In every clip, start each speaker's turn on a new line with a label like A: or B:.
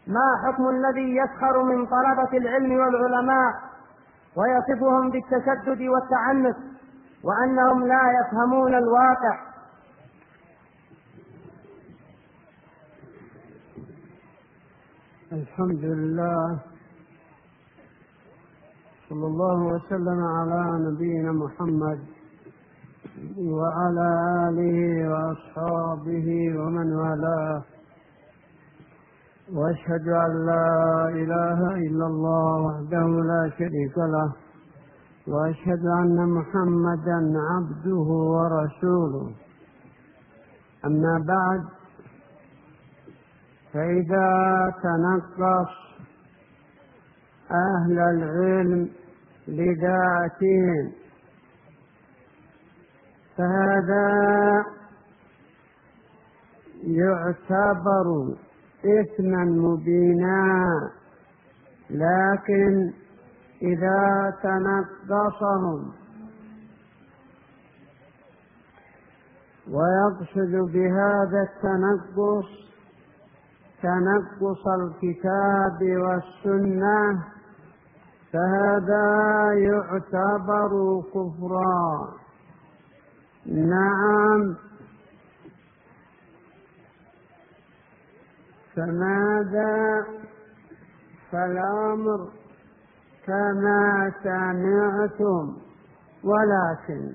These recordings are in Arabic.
A: ما حكم الذي يسخر من طلبة العلم والعلماء ويصفهم بالتشدد والتعنت وأنهم لا يفهمون الواقع؟
B: الحمد لله، صلى الله وسلم على نبينا محمد وعلى آله وأصحابه ومن والاه، وأشهد أن لا إله إلا الله وحده لا شريك له، وأشهد أن محمدا عبده ورسوله. أما بعد، فإذا تنقص أهل العلم لذاتهم فهذا يعتبر إثما مبينا، لكن إذا تنقصهم ويقصد بهذا التنقص تنقص الكتاب والسنة فهذا يعتبر كفرا. نعم، فماذا؟ فالأمر كما سمعتم، ولكن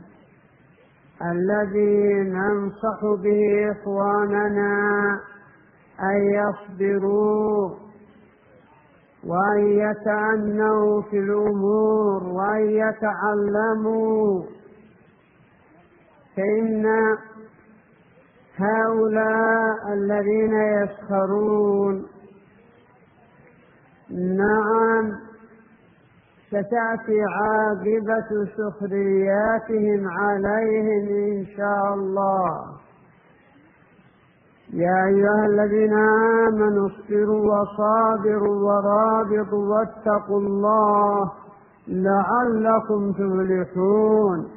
B: الذي ننصح به إخواننا أن يصبروا وأن يتأنوا في الأمور وأن يتعلموا، فإن هؤلاء الذين يسخرون نعم ستأتي عاقبة سخرياتهم عليهم إن شاء الله. يا أيها الذين آمنوا اصبروا وصابروا ورابطوا واتقوا الله لعلكم تفلحون.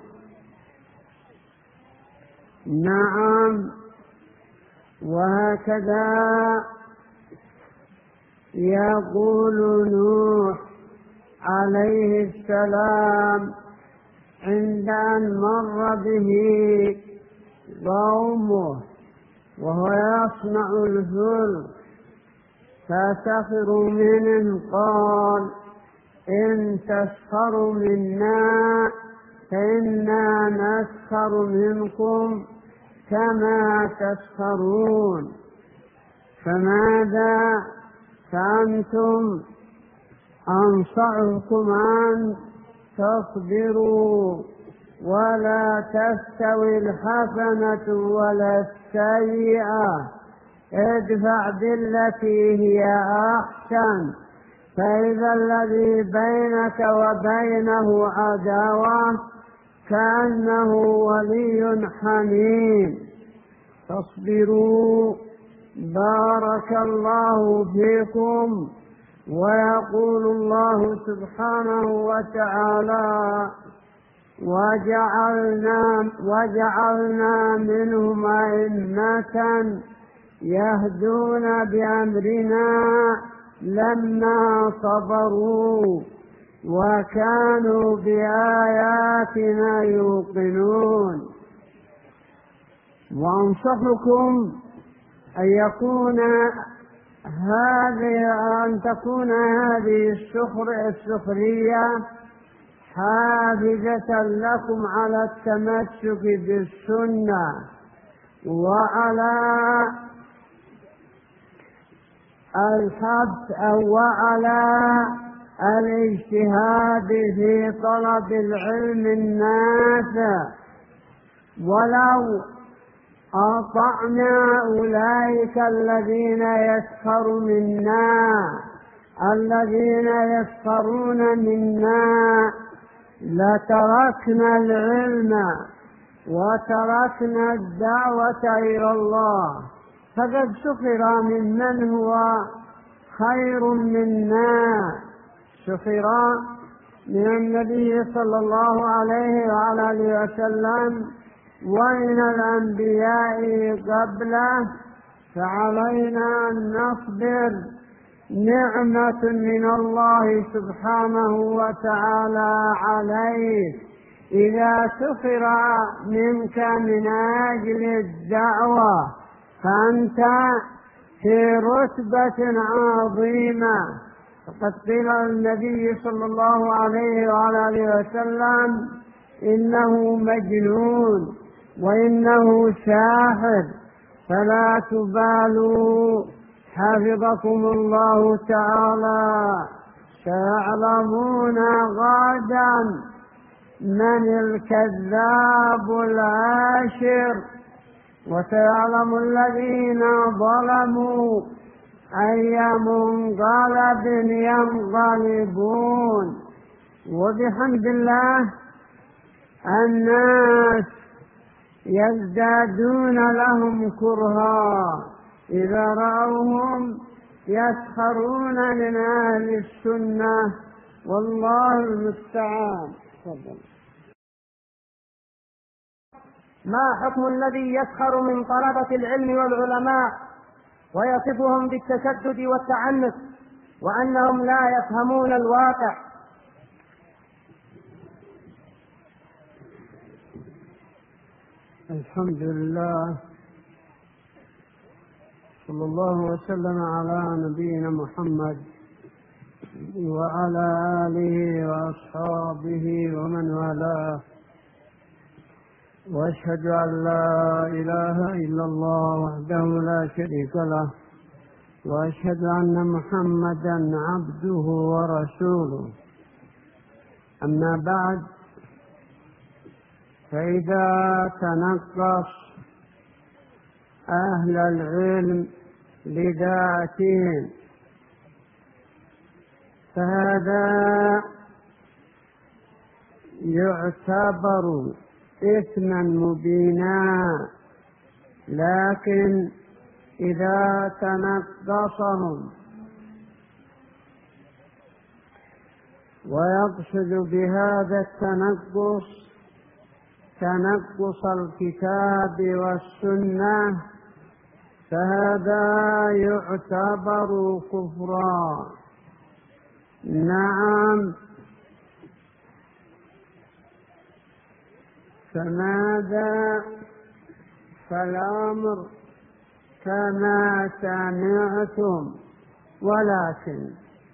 B: نعم، وهكذا يقول نوح عليه السلام عند أن مر به قومه وهو يصنع الفلك فسخروا منه، قال إن تسخروا منا فإنا نسخر منكم كما تسخرون. فماذا؟ فأنتم أنصحكم أن تصبروا، ولا تستوي الحسنة ولا السيئة، ادفع بالتي هي أحسن فإذا الذي بينك وبينه عداوة كأنه ولي حميم. فاصبروا بارك الله فيكم. ويقول الله سبحانه وتعالى وجعلنا منهم أئمة يهدون بأمرنا لما صبروا وكانوا بآياتنا يوقنون. وأنصحكم أن تكون هذه السخرية حافزة لكم على التمسك بالسنة وعلى الحث وعلى الاجتهاد في طلب العلم النافع. ولو أطعنا أولئك الذين يسخرون منا لتركنا العلم وتركنا الدعوة إلى الله. فقد سخر ممن هو خير منا، سخر من النبي صلى الله عليه وعلى آله وسلم ومن الأنبياء قبله، فعلينا أن نصبر نعمة من الله سبحانه وتعالى عليك إذا سخر منك من أجل الدعوة، فأنت في رتبة عظيمة. فقد قيل النبي صلى الله عليه وعلى آله وسلم إنه مجنون وإنه ساحر، فلا تبالوا حفظكم الله تعالى. سيعلمون غدا من الكذاب العاشر، وسيعلم الذين ظلموا أي منقلب ينقلبون. وبحمد الله الناس يزدادون لهم كرها إذا رأوهم يسخرون من أهل السنة، والله المستعان.
A: ما حكم الذي يسخر من طلبة العلم والعلماء ويصفهم بالتشدد والتعنت وأنهم لا يفهمون الواقع؟
B: الحمد لله، صلى الله وسلم على نبينا محمد وعلى آله وأصحابه ومن والاه، وأشهد أن لا إله إلا الله وحده لا شريك له، وأشهد أن محمدا عبده ورسوله. أما بعد، فإذا تنقص أهل العلم لذاتهم فهذا يعتبر إثما مبينا، لكن إذا تنقصهم ويقصد بهذا التنقص تنقص الكتاب والسنة فهذا يعتبر كفرا. نعم، فماذا؟ فالأمر كما سمعتم، ولكن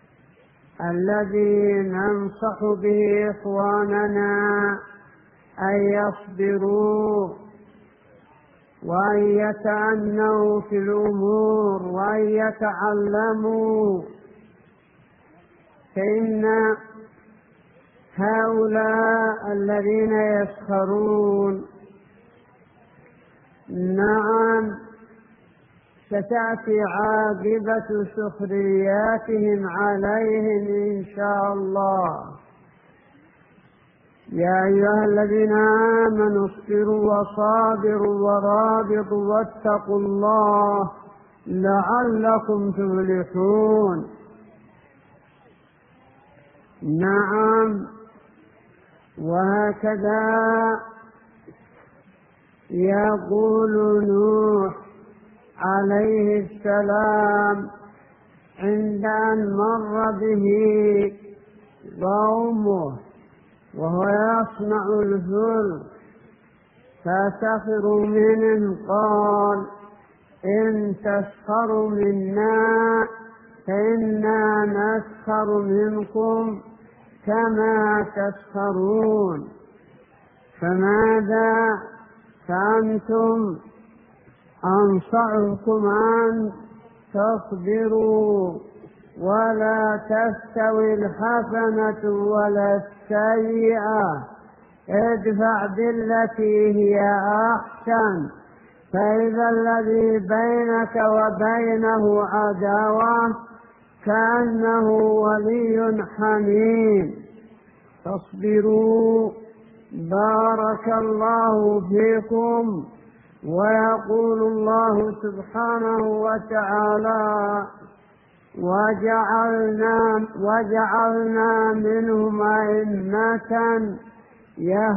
B: الذي ننصح به إخواننا أن يصبروا وأن يتأنوا في الأمور وأن يتعلموا، فإن هؤلاء الذين يسخرون نعم ستأتي عاقبة سخرياتهم عليهم إن شاء الله. يا أيها الذين آمنوا اصبروا وصابروا ورابطوا واتقوا الله لعلكم تفلحون. نعم، وهكذا يقول نوح عليه السلام عند أن مر به قومه وهو يصنع الفلك فسخروا منه، قال إن تسخروا منا فإنا نسخر منكم كما تسخرون. فماذا؟ فأنتم أنصحكم أن تصبروا، ولا تستوي الحسنة ولا السيئة، ادفع بالتي هي أحسن، فإذا الذي بينك وبينه عداوة كأنه ولي حميم. فاصبروا بارك الله فيكم. ويقول الله سبحانه وتعالى وجعلنا منهم أئمة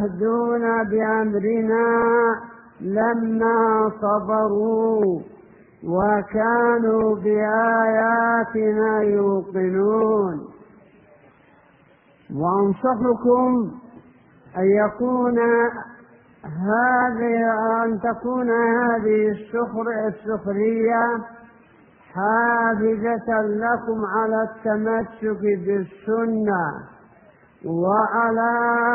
B: يهدون بأمرنا لما صبروا، وكانوا بآياتنا يوقنون. وأنصحكم أن تكون هذه السخرية حافزة لكم على التمسك بالسنة وعلى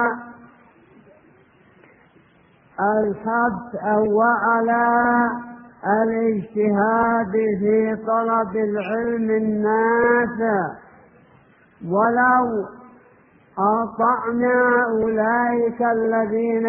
B: الحث وعلى الاجتهاد في طلب العلم النافع. ولو أطعنا أولئك الذين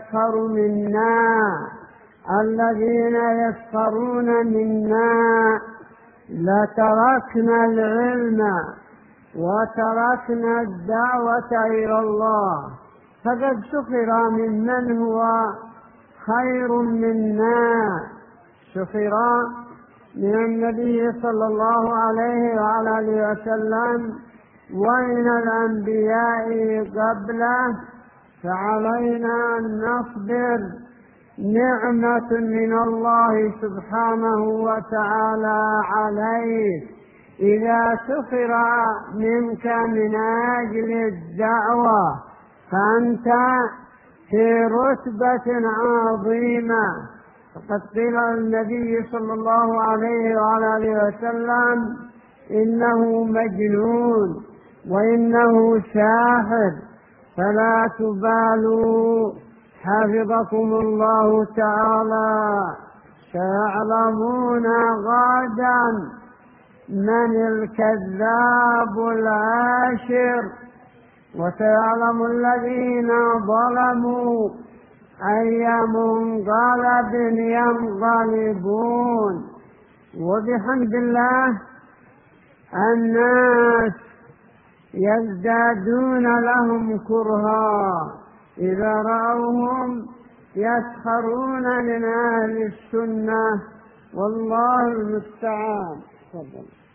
B: يسخرون منا لتركنا العلم وتركنا الدعوة إلى الله. فقد سخر ممن هو خير منا، سخر من النبي صلى الله عليه وعلى آله وسلم ومن الأنبياء قبله، فعلينا أن نصبر نعمة من الله سبحانه وتعالى عليه إذا سخر منك من أجل الدعوة، فأنت في رتبة عظيمة. فقد قيل النبي صلى الله عليه وعلى آله وسلم إنه مجنون وإنه ساحر، فلا تبالوا حفظكم الله تعالى. سيعلمون غدا من الكذاب العاشر، وسيعلم الذين ظلموا أي منقلب ينقلبون. وبحمد الله الناس يزدادون لهم كرها إذا رأوهم يسخرون من أهل السنة، والله المستعان.